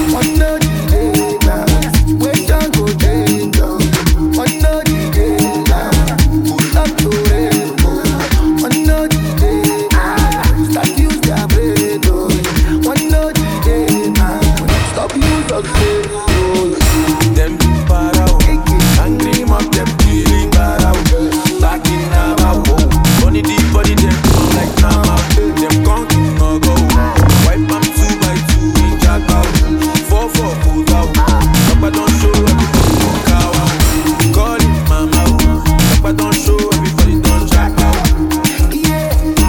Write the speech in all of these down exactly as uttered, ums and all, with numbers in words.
One no delay now. Wait and go change. One no delay now. Pull up to rainbow. One no delay now. Start use their brain. One no delay now. Stop use of brain. Them para o, angry mob them killing para o. Back in Nava, money deep body them come like Nama. Them conking no go. Wipe them two by two in Jaga. Four four put out. Papa don't show everybody don't cow out. Call it mama. Papa don't show everybody don't jack out. Yeah.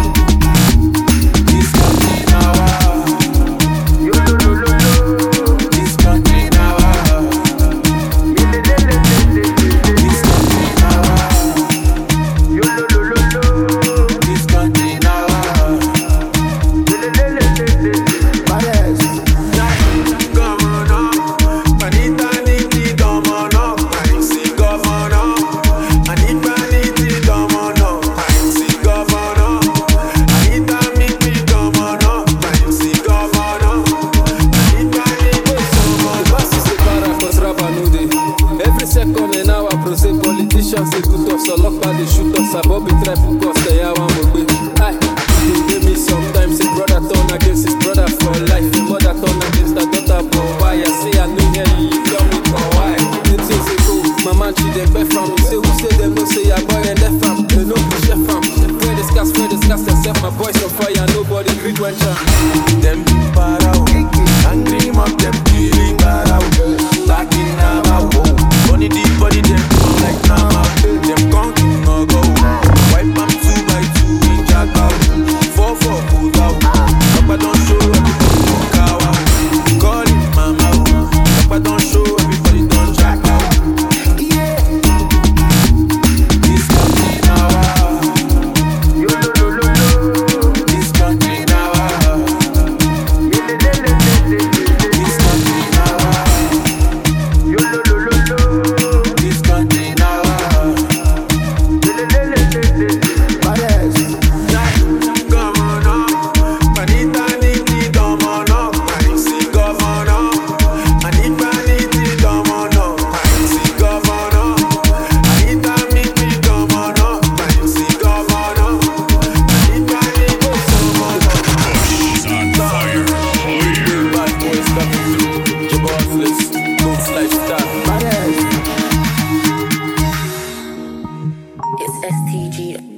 This country now. Yo lo lo lo lo. This country now. Ye le le le le le le. This country now. Yo lo lo lo lo. This country now. Ye le le le le le. Pares. Governor, Anita Niti Governor, I see Governor, Anita Niti Governor, I see Governor, Anita Niti Governor, I see Governor, Anita Niti Governor. Boss is a para cause rapper no dey. Every second an hour pro say politicians dey good us, ọlọ́pàá dey shoot us, Abobi try put us ẹ̀yà wa mo gbé. Aye, e dey dey me sometimes a brother turn against his brother for life, a mother turn against her daughter but why? I say I no hear you, you tell me for why? Eight years ago, my man she dey beg from me, say who say dem no say your boy and left am, they no be chef am. Spread the scars, spread the scars, themself my boys on fire, nobody gree when jam. Them para o, angry mob them killing para o. Back in Nava, money deep body them come like Nama. Them conking no go. Wipe them two by two in Jaga. Four four put out. Papa don't show everybody don't cow out. Call it mama. Papa don't show everybody don't jack out. Yeah. This country now. Yo lo lo lo lo. This country now. Ye le le le le le. This country now. Yo lo lo lo lo. This country now. Ye le le le le le. Pares. Governor, Anita Niti Governor, I see Governor, Anita Niti Governor, I see Governor, Anita Niti Governor, I see Governor, Anita Niti Governor. She's on fire. Bad boys coming through, your boss list, Boots Lifestyle. Pares. It's S T G.